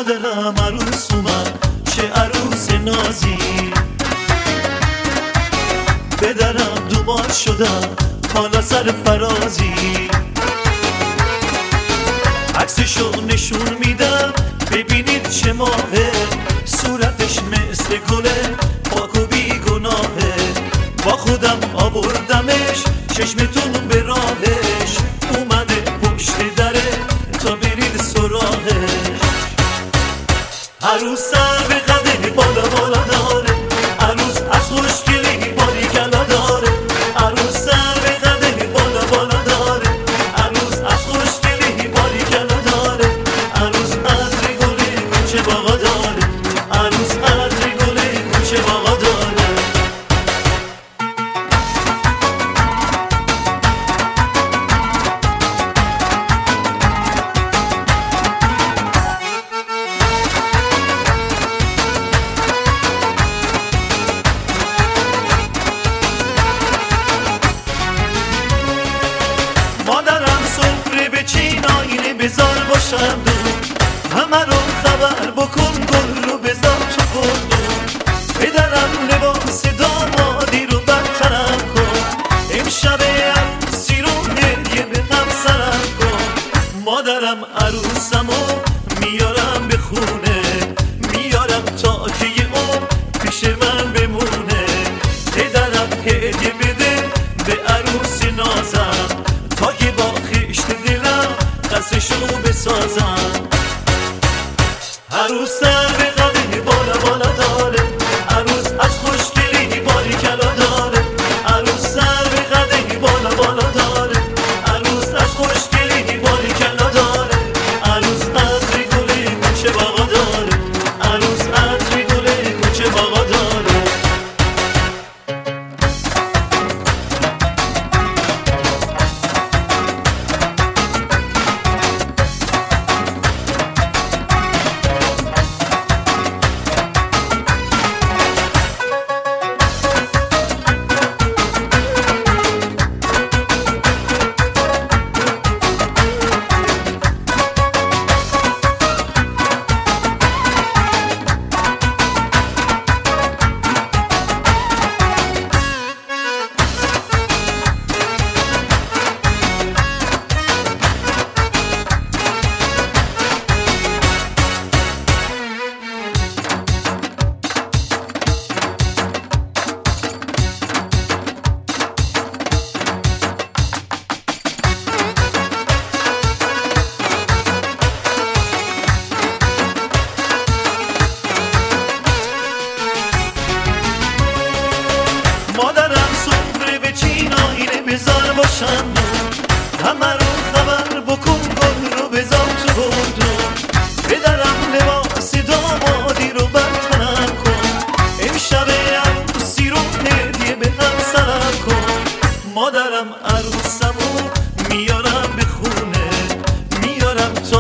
مادرم عروس اومد، چه عروس نازی. پدرم دومار شدم، حالا سر فرازی. عکسشو نشون میدم ببینید چه ماهه، صورتش مثل گله پاک و بیگناهه. با خودم آوردمش چشمتون به راهش، اومده پشت دره تا برید سراغش. عروس سر به قده بالا بالا داره، عروس از خوشگلی باریکلا داره. عروس سر به قده بالا بالا داره، عروس از خوشگلی باریکلا داره. عروس عطر گل کوچه باغا داره، عروس عطر گل کوچه باغا داره. مادرم سفره به چین آینه بذار باشم دور، همه رو خبر بکن گل رو بذار تو گردون. پدرم لباس دامادی رو برطرف کن، امشب عروسی رو هدیه به همسرم کن. مادرم عروسمو میارم به خونه، میارم تا که یه عمر پیش من بمونه. پدرم هدیه بده به عروس نازم، تا که با خشت دلم قصشو بسازم. عروس سر به قده بالا بالا داره، عروس از خوشگلی باریکلا داره. عروس سر به قده بالا بالا داره، عروس از خوشگلی باریکلا داره. عروس عطر گل کوچه باغا داره، عروس عطر گل کوچه باغا داره. مادرم سفره به چین آینه بذار باشم دور، همه رو خبر بکن گل رو بذار تو گردون. پدرم لباس دامادی رو برطرف کن، امشب عروسی رو هدیه به همسرم کن. مادرم عروسمو میارم به خونه، میارم تا